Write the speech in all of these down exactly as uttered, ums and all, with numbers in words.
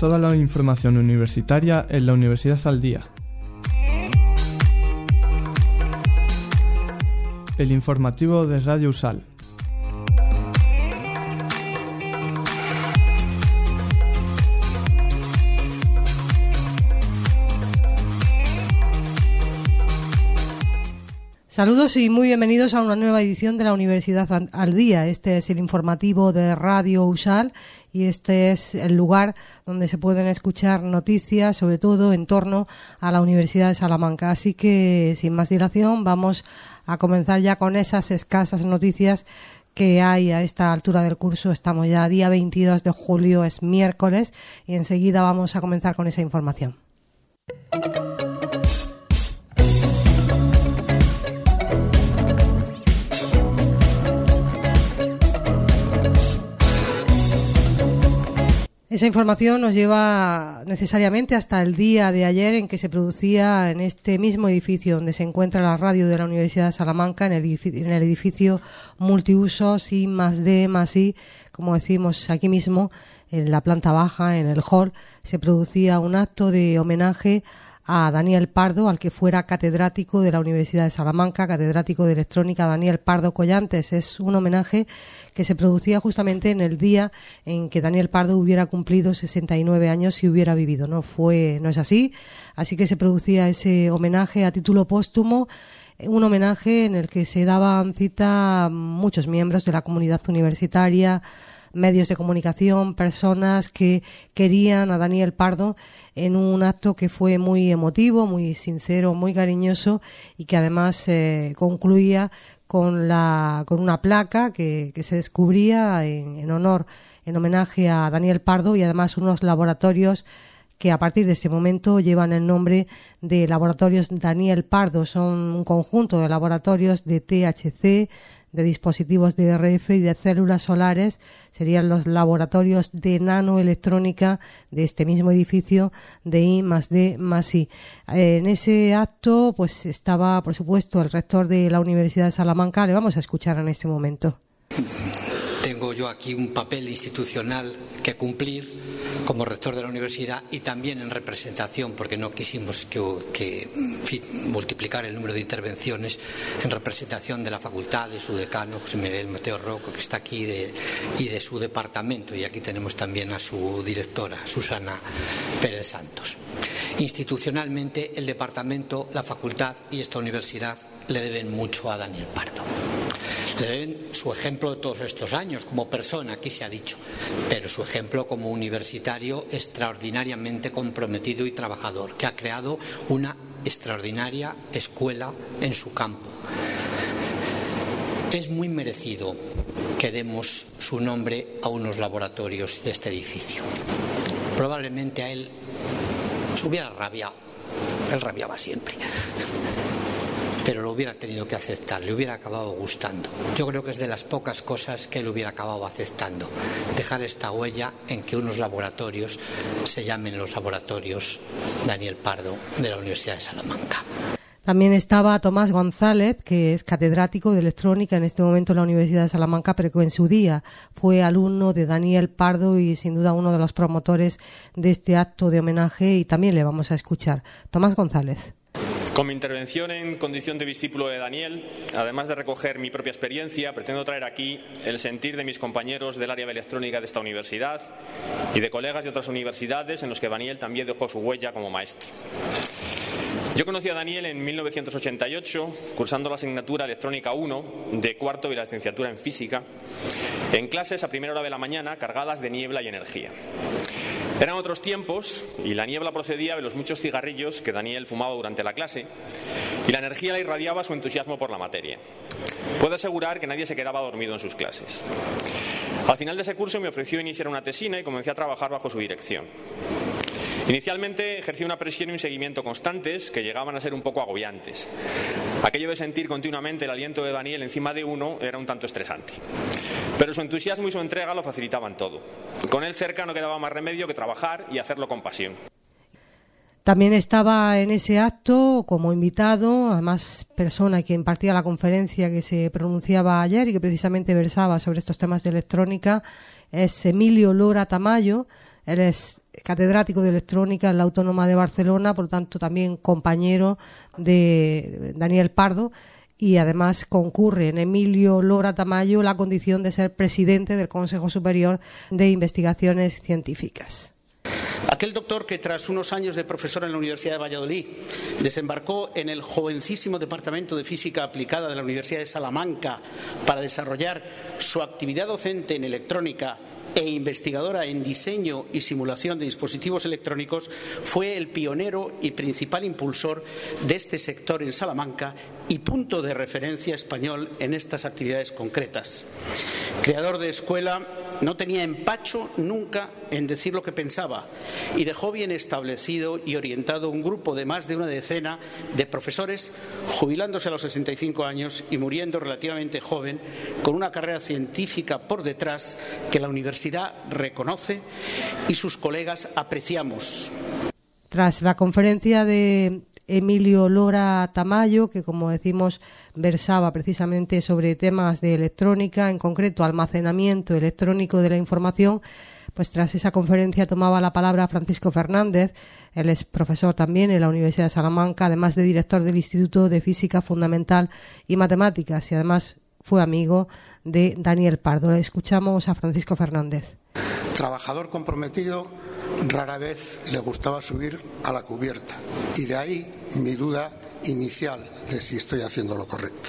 Toda la información universitaria en la Universidad al Día. El informativo de Radio USAL. Saludos y muy bienvenidos a una nueva edición de la Universidad al Día. Este es el informativo de Radio USAL y este es el lugar donde se pueden escuchar noticias, sobre todo en torno a la Universidad de Salamanca. Así que, sin más dilación, vamos a comenzar ya con esas escasas noticias que hay a esta altura del curso. Estamos ya día veintidós de julio, es miércoles, y enseguida vamos a comenzar con esa información. Esa información nos lleva necesariamente hasta el día de ayer en que se producía en este mismo edificio donde se encuentra la radio de la Universidad de Salamanca, en el edificio, en el edificio multiusos I más D más I, como decimos aquí mismo, en la planta baja, en el hall, se producía un acto de homenaje a Daniel Pardo, al que fuera catedrático de la Universidad de Salamanca, catedrático de electrónica, Daniel Pardo Collantes. Es un homenaje que se producía justamente en el día en que Daniel Pardo hubiera cumplido sesenta y nueve años si hubiera vivido. No fue, no es así. Así que se producía ese homenaje a título póstumo, un homenaje en el que se daban cita muchos miembros de la comunidad universitaria, medios de comunicación, personas que querían a Daniel Pardo, en un acto que fue muy emotivo, muy sincero, muy cariñoso, y que además eh, concluía con la con una placa que, que se descubría en, en honor, en homenaje a Daniel Pardo, y además unos laboratorios que a partir de este momento llevan el nombre de Laboratorios Daniel Pardo. Son un conjunto de laboratorios de T H C, de dispositivos de R F y de células solares. Serían los laboratorios de nanoelectrónica de este mismo edificio de I más D más I. En ese acto pues estaba, por supuesto, el rector de la Universidad de Salamanca. Le vamos a escuchar en este momento. Tengo yo aquí un papel institucional que cumplir como rector de la universidad y también en representación, porque no quisimos que, que en fin, multiplicar el número de intervenciones, en representación de la facultad, de su decano, José Miguel Mateo Rocco, que está aquí, de, y de su departamento. Y aquí tenemos también a su directora, Susana Pérez Santos. Institucionalmente, el departamento, la facultad y esta universidad le deben mucho a Daniel Pardo. Le deben su ejemplo de todos estos años como persona, aquí se ha dicho, pero su ejemplo como universitario extraordinariamente comprometido y trabajador, que ha creado una extraordinaria escuela en su campo. Es muy merecido que demos su nombre a unos laboratorios de este edificio. Probablemente a él se hubiera rabiado, él rabiaba siempre, pero lo hubiera tenido que aceptar, le hubiera acabado gustando. Yo creo que es de las pocas cosas que él hubiera acabado aceptando, dejar esta huella en que unos laboratorios se llamen los laboratorios Daniel Pardo de la Universidad de Salamanca. También estaba Tomás González, que es catedrático de electrónica en este momento en la Universidad de Salamanca, pero que en su día fue alumno de Daniel Pardo y sin duda uno de los promotores de este acto de homenaje, y también le vamos a escuchar. Tomás González. Con mi intervención en condición de discípulo de Daniel, además de recoger mi propia experiencia, pretendo traer aquí el sentir de mis compañeros del área de electrónica de esta universidad y de colegas de otras universidades en los que Daniel también dejó su huella como maestro. Yo conocí a Daniel en mil novecientos ochenta y ocho, cursando la asignatura Electrónica uno de cuarto y la licenciatura en Física, en clases a primera hora de la mañana cargadas de niebla y energía. Eran otros tiempos y la niebla procedía de los muchos cigarrillos que Daniel fumaba durante la clase y la energía la irradiaba su entusiasmo por la materia. Puedo asegurar que nadie se quedaba dormido en sus clases. Al final de ese curso me ofreció iniciar una tesina y comencé a trabajar bajo su dirección. Inicialmente ejercí una presión y un seguimiento constantes que llegaban a ser un poco agobiantes. Aquello de sentir continuamente el aliento de Daniel encima de uno era un tanto estresante. Pero su entusiasmo y su entrega lo facilitaban todo. Con él cerca no quedaba más remedio que trabajar y hacerlo con pasión. También estaba en ese acto como invitado, además persona que impartía la conferencia que se pronunciaba ayer y que precisamente versaba sobre estos temas de electrónica, es Emilio Lora Tamayo. Él es catedrático de electrónica en la Autónoma de Barcelona, por lo tanto también compañero de Daniel Pardo, y además concurre en Emilio Lora Tamayo la condición de ser presidente del Consejo Superior de Investigaciones Científicas. Aquel doctor que tras unos años de profesor en la Universidad de Valladolid desembarcó en el jovencísimo Departamento de Física Aplicada de la Universidad de Salamanca para desarrollar su actividad docente en electrónica e investigadora en diseño y simulación de dispositivos electrónicos, fue el pionero y principal impulsor de este sector en Salamanca y punto de referencia español en estas actividades concretas. Creador de escuela, no tenía empacho nunca en decir lo que pensaba y dejó bien establecido y orientado un grupo de más de una decena de profesores, jubilándose a los sesenta y cinco años y muriendo relativamente joven, con una carrera científica por detrás que la universidad reconoce y sus colegas apreciamos. Tras la conferencia de Emilio Lora Tamayo, que como decimos versaba precisamente sobre temas de electrónica, en concreto almacenamiento electrónico de la información, pues tras esa conferencia tomaba la palabra Francisco Fernández. Él es profesor también en la Universidad de Salamanca, además de director del Instituto de Física Fundamental y Matemáticas, y además fue amigo de Daniel Pardo. Le escuchamos a Francisco Fernández. Trabajador comprometido, rara vez le gustaba subir a la cubierta, y de ahí mi duda inicial de si estoy haciendo lo correcto.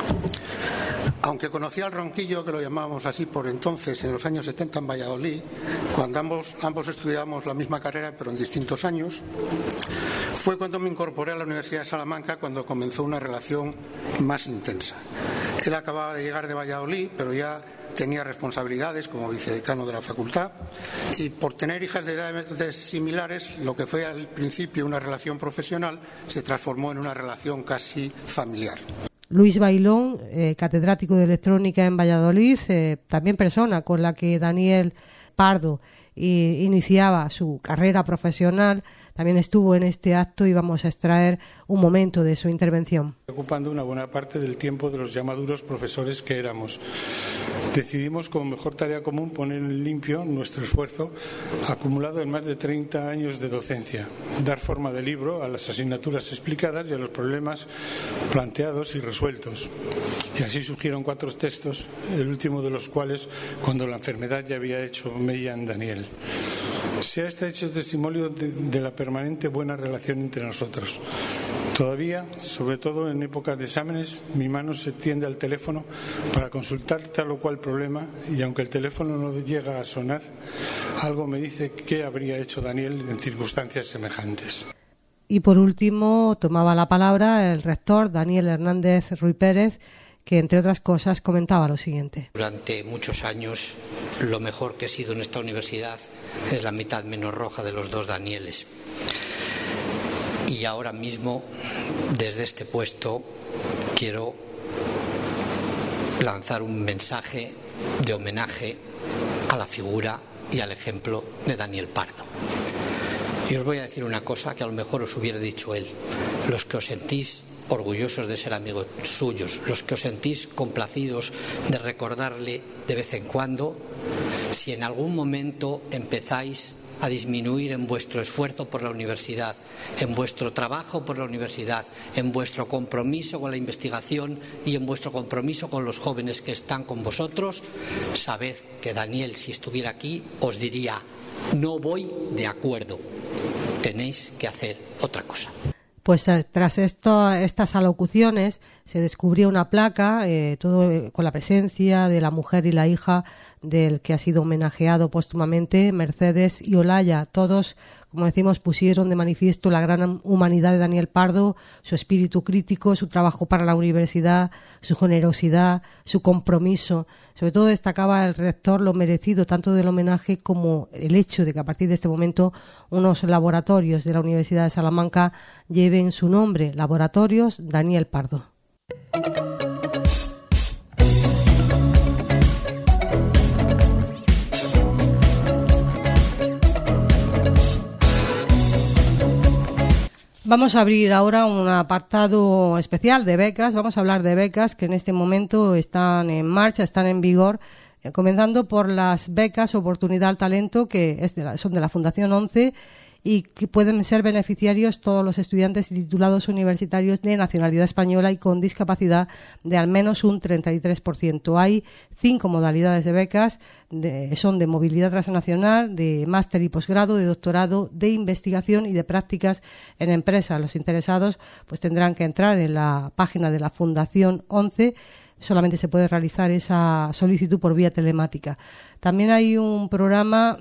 Aunque conocía al Ronquillo, que lo llamábamos así por entonces, en los años setenta en Valladolid, cuando ambos, ambos estudiábamos la misma carrera pero en distintos años, fue cuando me incorporé a la Universidad de Salamanca, cuando comenzó una relación más intensa. Él acababa de llegar de Valladolid, pero ya tenía responsabilidades como vicedecano de la facultad, y por tener hijas de edades similares, lo que fue al principio una relación profesional se transformó en una relación casi familiar. Luis Bailón, eh, catedrático de electrónica en Valladolid, eh, también persona con la que Daniel Pardo eh, iniciaba su carrera profesional, también estuvo en este acto y vamos a extraer un momento de su intervención. Ocupando una buena parte del tiempo de los llamaduros profesores que éramos. Decidimos como mejor tarea común poner en limpio nuestro esfuerzo acumulado en más de treinta años de docencia, dar forma de libro a las asignaturas explicadas y a los problemas planteados y resueltos. Y así surgieron cuatro textos, el último de los cuales cuando la enfermedad ya había hecho mella en Daniel. Se ha este hecho testimonio de, de la permanente buena relación entre nosotros. Todavía, sobre todo en épocas de exámenes, mi mano se tiende al teléfono para consultar tal o cual problema, y aunque el teléfono no llega a sonar, algo me dice qué habría hecho Daniel en circunstancias semejantes. Y por último tomaba la palabra el rector Daniel Hernández Ruy Pérez, que entre otras cosas comentaba lo siguiente. Durante muchos años lo mejor que he sido en esta universidad es la mitad menos roja de los dos Danieles. Y ahora mismo, desde este puesto, quiero lanzar un mensaje de homenaje a la figura y al ejemplo de Daniel Pardo. Y os voy a decir una cosa que a lo mejor os hubiera dicho él. Los que os sentís orgullosos de ser amigos suyos, los que os sentís complacidos de recordarle de vez en cuando, si en algún momento empezáis a disminuir en vuestro esfuerzo por la universidad, en vuestro trabajo por la universidad, en vuestro compromiso con la investigación y en vuestro compromiso con los jóvenes que están con vosotros, sabed que Daniel, si estuviera aquí, os diría: no voy de acuerdo, tenéis que hacer otra cosa. Pues tras esto, estas alocuciones se descubrió una placa, eh, todo con la presencia de la mujer y la hija del que ha sido homenajeado póstumamente, Mercedes y Olaya. Todos, como decimos, pusieron de manifiesto la gran humanidad de Daniel Pardo, su espíritu crítico, su trabajo para la universidad, su generosidad, su compromiso. Sobre todo destacaba el rector lo merecido tanto del homenaje como el hecho de que a partir de este momento unos laboratorios de la Universidad de Salamanca lleven su nombre, Laboratorios Daniel Pardo. Vamos a abrir ahora un apartado especial de becas. Vamos a hablar de becas que en este momento están en marcha, están en vigor eh, comenzando por las becas Oportunidad al Talento, que es de la, son de la Fundación ONCE, y que pueden ser beneficiarios todos los estudiantes y titulados universitarios de nacionalidad española y con discapacidad de al menos un treinta y tres por ciento. Hay cinco modalidades de becas, de, son de movilidad transnacional, de máster y posgrado, de doctorado, de investigación y de prácticas en empresas. Los interesados pues tendrán que entrar en la página de la Fundación ONCE. Solamente se puede realizar esa solicitud por vía telemática. También hay un programa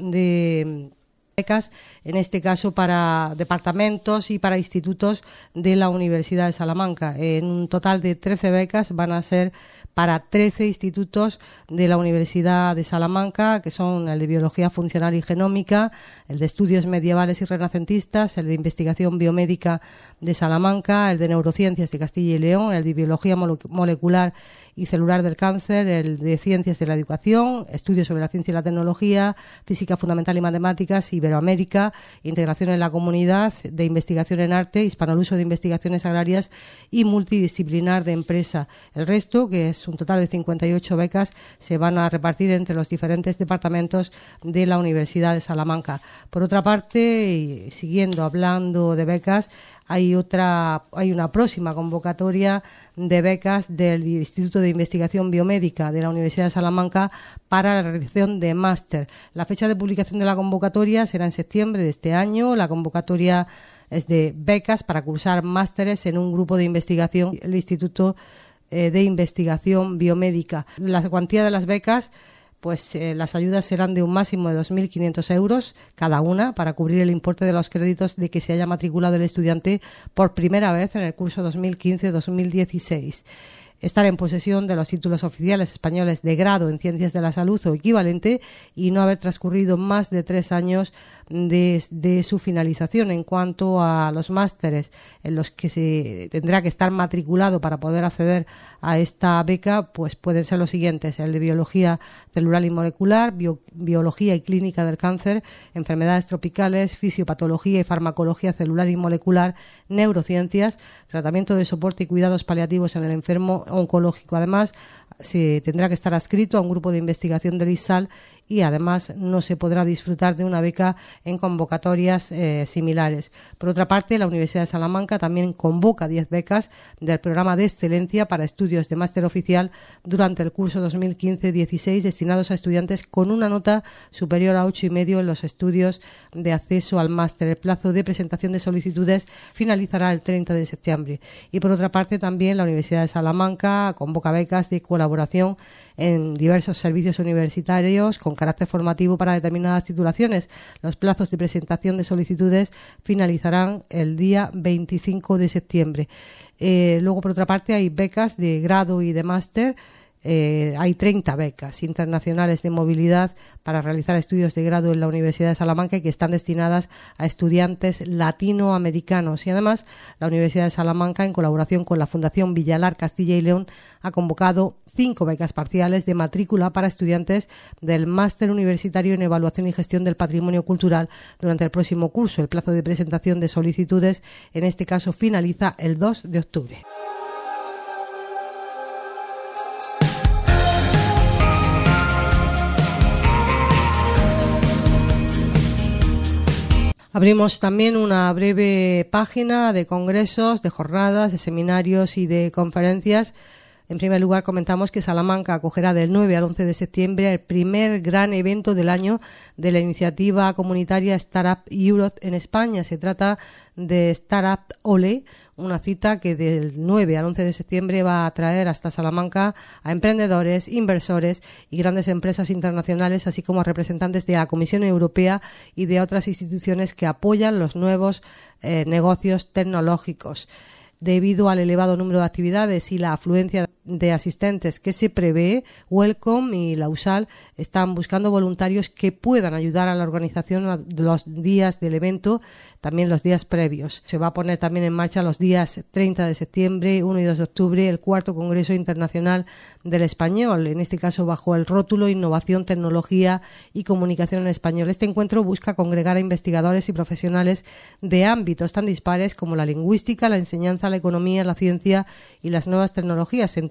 de becas, en este caso para departamentos y para institutos de la Universidad de Salamanca. En un total de trece becas van a ser para trece institutos de la Universidad de Salamanca, que son el de Biología Funcional y Genómica, el de Estudios Medievales y Renacentistas, el de Investigación Biomédica de Salamanca, el de Neurociencias de Castilla y León, el de Biología Molecular y Celular del Cáncer, el de Ciencias de la Educación, Estudios sobre la Ciencia y la Tecnología, Física Fundamental y Matemáticas, Iberoamérica, Integración en la Comunidad, de Investigación en Arte, Hispanoluso de Investigaciones Agrarias y Multidisciplinar de Empresa. El resto, que es un total de cincuenta y ocho becas, se van a repartir entre los diferentes departamentos de la Universidad de Salamanca. Por otra parte, y siguiendo hablando de becas, hay otra, hay una próxima convocatoria de becas del Instituto de Investigación Biomédica de la Universidad de Salamanca para la realización de máster. La fecha de publicación de la convocatoria será en septiembre de este año. La convocatoria es de becas para cursar másteres en un grupo de investigación del Instituto eh, de Investigación Biomédica. La cuantía de las becas, pues eh, las ayudas serán de un máximo de dos mil quinientos euros cada una para cubrir el importe de los créditos de que se haya matriculado el estudiante por primera vez en el curso dos mil quince dos mil dieciséis. Estar en posesión de los títulos oficiales españoles de grado en Ciencias de la Salud o equivalente y no haber transcurrido más de tres años de, de su finalización. En cuanto a los másteres en los que se tendrá que estar matriculado para poder acceder a esta beca, pues pueden ser los siguientes: el de Biología Celular y Molecular, bio, Biología y Clínica del Cáncer, Enfermedades Tropicales, Fisiopatología y Farmacología Celular y Molecular, Neurociencias, Tratamiento de Soporte y Cuidados Paliativos en el Enfermo oncológico. Además, se tendrá que estar adscrito a un grupo de investigación del I S A L y además no se podrá disfrutar de una beca en convocatorias eh, similares. Por otra parte, la Universidad de Salamanca también convoca diez becas del programa de excelencia para estudios de máster oficial durante el curso dos mil quince dieciséis destinados a estudiantes con una nota superior a ocho y medio en los estudios de acceso al máster. El plazo de presentación de solicitudes finalizará el treinta de septiembre. Y por otra parte, también la Universidad de Salamanca convoca becas de colaboración en diversos servicios universitarios con carácter formativo para determinadas titulaciones. Los plazos de presentación de solicitudes finalizarán el día veinticinco de septiembre. Eh, luego, por otra parte, hay becas de grado y de máster. Eh, hay treinta becas internacionales de movilidad para realizar estudios de grado en la Universidad de Salamanca y que están destinadas a estudiantes latinoamericanos. Y además, la Universidad de Salamanca, en colaboración con la Fundación Villalar Castilla y León, ha convocado cinco becas parciales de matrícula para estudiantes del Máster Universitario en Evaluación y Gestión del Patrimonio Cultural durante el próximo curso. El plazo de presentación de solicitudes, en este caso, finaliza el dos de octubre. Abrimos también una breve página de congresos, de jornadas, de seminarios y de conferencias. En primer lugar, comentamos que Salamanca acogerá del nueve al once de septiembre el primer gran evento del año de la iniciativa comunitaria Startup Europe en España. Se trata de Startup Ole, una cita que del nueve al once de septiembre va a traer hasta Salamanca a emprendedores, inversores y grandes empresas internacionales, así como a representantes de la Comisión Europea y de otras instituciones que apoyan los nuevos eh, negocios tecnológicos. Debido al elevado número de actividades y la afluencia de asistentes que se prevé, Welcome y la U S A L están buscando voluntarios que puedan ayudar a la organización de los días del evento, también los días previos. Se va a poner también en marcha los días treinta de septiembre, uno y dos de octubre, el cuarto Congreso Internacional del Español, en este caso bajo el rótulo Innovación, Tecnología y Comunicación en Español. Este encuentro busca congregar a investigadores y profesionales de ámbitos tan dispares como la lingüística, la enseñanza, la economía, la ciencia y las nuevas tecnologías en torno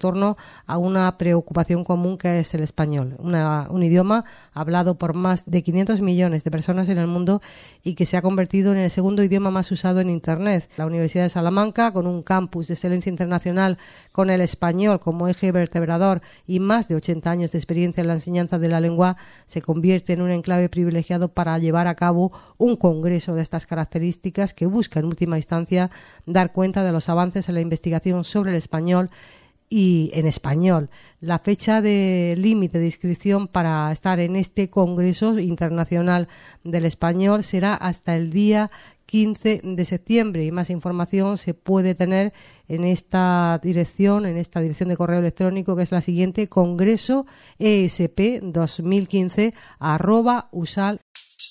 torno a una preocupación común que es el español, una, un idioma hablado por más de quinientos millones de personas en el mundo y que se ha convertido en el segundo idioma más usado en Internet. La Universidad de Salamanca, con un campus de excelencia internacional con el español como eje vertebrador y más de ochenta años de experiencia en la enseñanza de la lengua, se convierte en un enclave privilegiado para llevar a cabo un congreso de estas características que busca en última instancia dar cuenta de los avances en la investigación sobre el español y en español. La fecha de límite de inscripción para estar en este Congreso Internacional del Español será hasta el día quince de septiembre y más información se puede tener en esta dirección, en esta dirección de correo electrónico que es la siguiente: congreso esp dos mil quince arroba usal.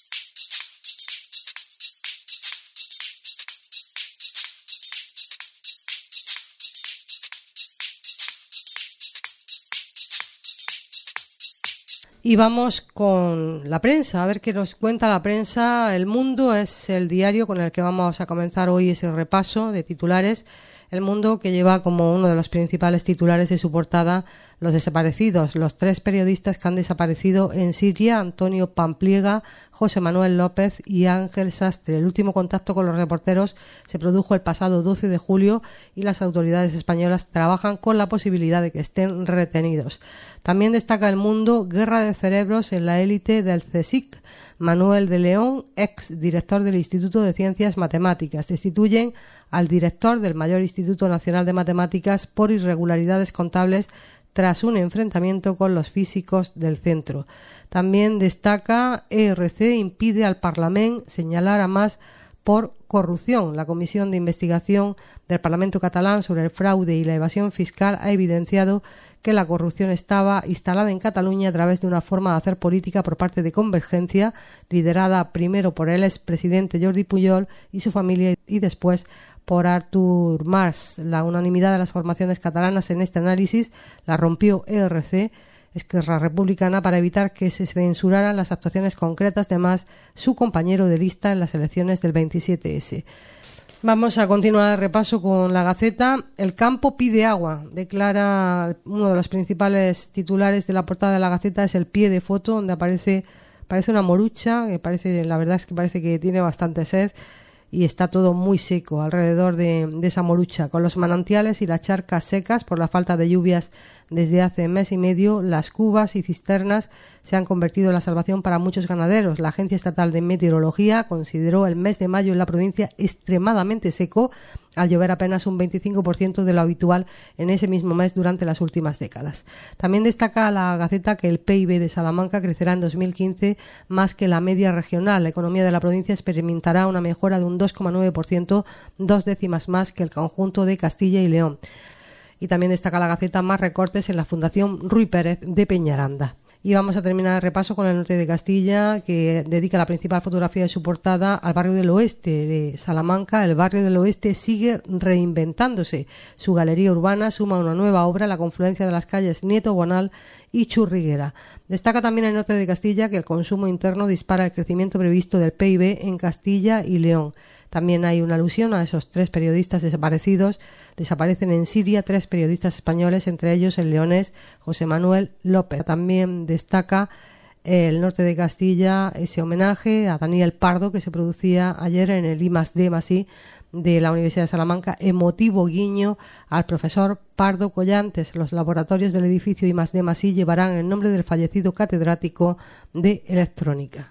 Y vamos con la prensa, a ver qué nos cuenta la prensa. El Mundo es el diario con el que vamos a comenzar hoy ese repaso de titulares. El Mundo, que lleva como uno de los principales titulares de su portada los desaparecidos, los tres periodistas que han desaparecido en Siria: Antonio Pampliega, José Manuel López y Ángel Sastre. El último contacto con los reporteros se produjo el pasado doce de julio y las autoridades españolas trabajan con la posibilidad de que estén retenidos. También destaca El Mundo: guerra de cerebros en la élite del CSIC. Manuel de León, ex director del Instituto de Ciencias Matemáticas. Destituyen al director del mayor Instituto Nacional de Matemáticas por irregularidades contables tras un enfrentamiento con los físicos del centro. También destaca E R C impide al Parlamento señalar a Mas por corrupción. La Comisión de Investigación del Parlamento catalán sobre el fraude y la evasión fiscal ha evidenciado que la corrupción estaba instalada en Cataluña a través de una forma de hacer política por parte de Convergencia, liderada primero por el expresidente Jordi Pujol y su familia y después por Artur Mas. La unanimidad de las formaciones catalanas en este análisis la rompió E R C, Esquerra Republicana, para evitar que se censuraran las actuaciones concretas de Mas, su compañero de lista en las elecciones del veintisiete ese. Vamos a continuar el repaso con La Gaceta. El campo pide agua, declara uno de los principales titulares de la portada de La Gaceta, es el pie de foto donde aparece parece una morucha, que parece, la verdad es que parece que tiene bastante sed y está todo muy seco alrededor de, de esa morucha, con los manantiales y las charcas secas por la falta de lluvias desde hace mes y medio. Las cubas y cisternas se han convertido en la salvación para muchos ganaderos. La Agencia Estatal de Meteorología consideró el mes de mayo en la provincia extremadamente seco, al llover apenas un veinticinco por ciento de lo habitual en ese mismo mes durante las últimas décadas. También destaca La Gaceta que el P I B de Salamanca crecerá en dos mil quince más que la media regional. La economía de la provincia experimentará una mejora de un dos coma nueve por ciento, dos décimas más que el conjunto de Castilla y León. Y también destaca La Gaceta más recortes en la Fundación Ruy Pérez de Peñaranda. Y vamos a terminar el repaso con El Norte de Castilla, que dedica la principal fotografía de su portada al barrio del Oeste de Salamanca. El barrio del Oeste sigue reinventándose. Su galería urbana suma una nueva obra, la confluencia de las calles Nieto Bonal y Churriguera. Destaca también El Norte de Castilla que el consumo interno dispara el crecimiento previsto del P I B en Castilla y León. También hay una alusión a esos tres periodistas desaparecidos. Desaparecen en Siria tres periodistas españoles, entre ellos el leonés José Manuel López. También destaca El Norte de Castilla ese homenaje a Daniel Pardo que se producía ayer en el I más D más I de la Universidad de Salamanca, emotivo guiño al profesor Pardo Collantes. Los laboratorios del edificio I más D más I llevarán el nombre del fallecido catedrático de electrónica.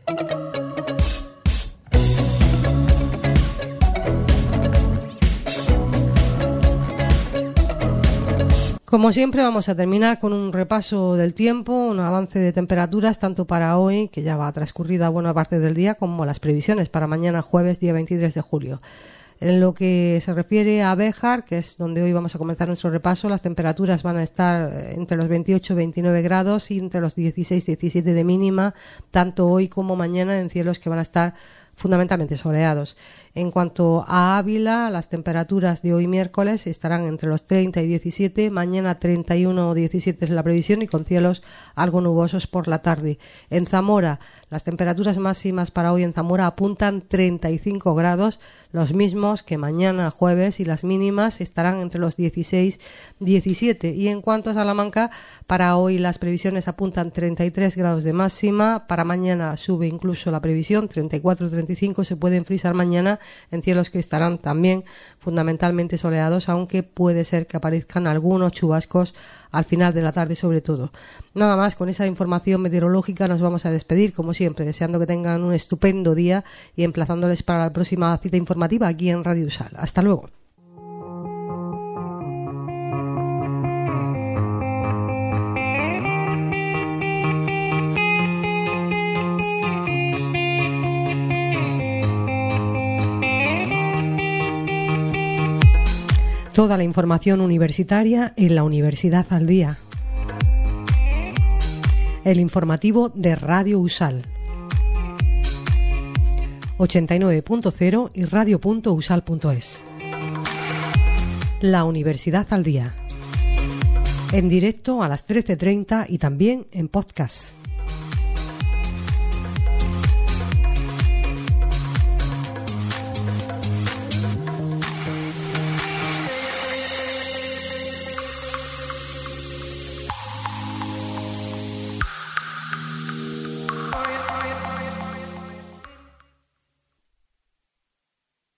Como siempre, vamos a terminar con un repaso del tiempo, un avance de temperaturas tanto para hoy, que ya va transcurrida buena parte del día, como las previsiones para mañana jueves, día veintitrés de julio. En lo que se refiere a Béjar, que es donde hoy vamos a comenzar nuestro repaso, las temperaturas van a estar entre los veintiocho y veintinueve grados y entre los dieciséis y diecisiete de mínima, tanto hoy como mañana en cielos que van a estar fundamentalmente soleados. En cuanto a Ávila, las temperaturas de hoy miércoles estarán entre los treinta y diecisiete, mañana treinta y uno o diecisiete es la previsión y con cielos algo nubosos por la tarde. En Zamora, las temperaturas máximas para hoy en Zamora apuntan treinta y cinco grados, los mismos que mañana jueves, y las mínimas estarán entre los dieciséis y diecisiete. Y en cuanto a Salamanca, para hoy las previsiones apuntan treinta y tres grados de máxima, para mañana sube incluso la previsión, treinta y cuatro a treinta y cinco, se pueden frisar mañana en cielos que estarán también fundamentalmente soleados, aunque puede ser que aparezcan algunos chubascos al final de la tarde sobre todo. Nada más, con esa información meteorológica nos vamos a despedir, como siempre, deseando que tengan un estupendo día y emplazándoles para la próxima cita informativa aquí en Radio Usal. Hasta luego. Toda la información universitaria en la Universidad al Día. El informativo de Radio Usal. ochenta y nueve punto cero y radio punto usal punto es. La Universidad al Día. En directo a las trece treinta y también en podcast.